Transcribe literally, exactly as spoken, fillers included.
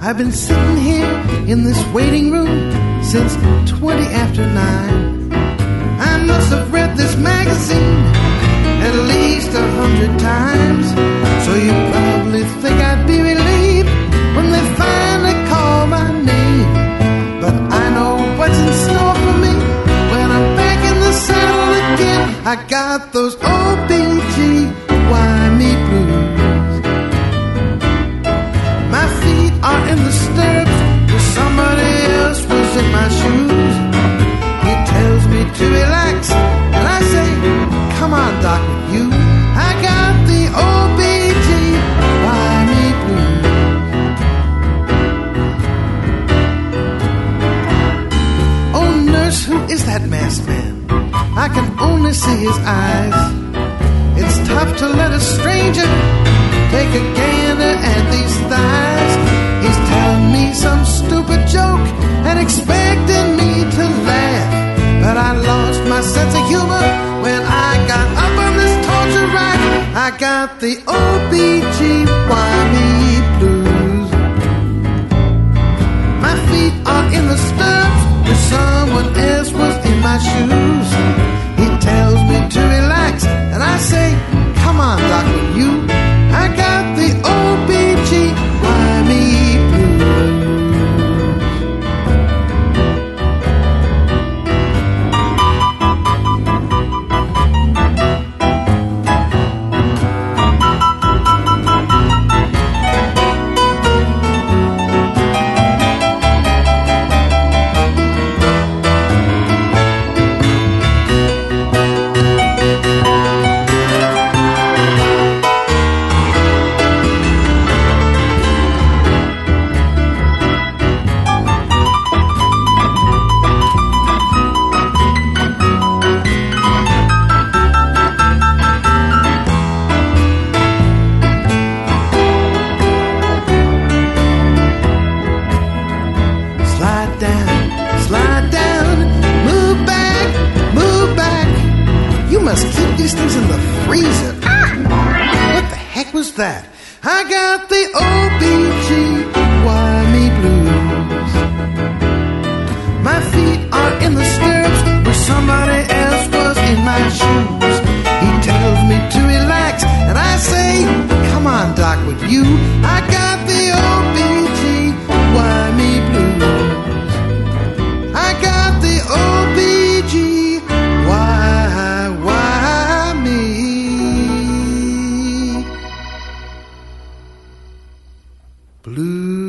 I've been sitting here in this waiting room since twenty after nine. I must have read this magazine at least a hundred times. So you probably think I'd be relieved when they finally call my name. But I know what's in store for me when I'm back in the saddle again. I got those O B G Y me blues. My feet are in the stirrups where somebody else was in my shoes. He tells me to relax and I say, come on, Doc, with you. I got the O B G Y me blues. Oh, nurse, who is that masked man? I can only see his eyes. It's tough to let a stranger take a gander at these thighs. He's telling me some stupid joke and expecting me to laugh. But I lost my sense of humor when I got up on this torture rack. I got the O B G Y me blues. My feet are in the stirrups where someone else was in my shoes. He tells me to relax and I say, come on, Doc, with you. I got the O B G Y me blues. That I got the O B G Y me blues. My feet are in the stirrups where somebody else was in my shoes. He tells me to relax and I say, come on, Doc, with you. I got the O B G Y me blues. I got the O B G Y Y me blue.